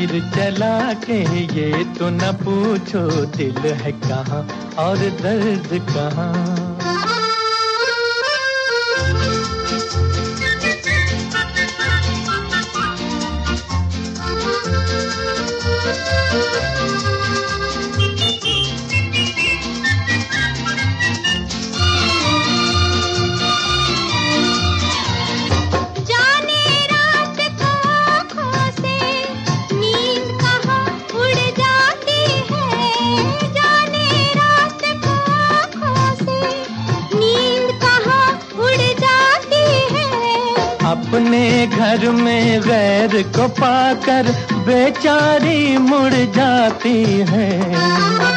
तीर चला के ये तो न पूछो दिल है कहाँ और दर्द कहाँ। अपने घर में गैर को पाकर बेचारी मुड़ जाती है।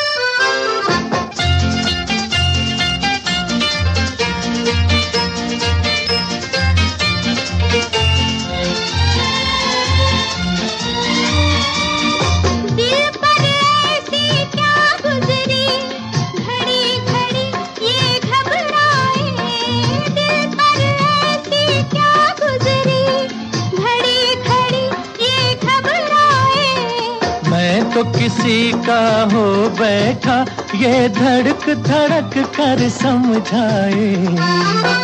तो किसी का हो बैठा ये धड़क धड़क कर समझाए।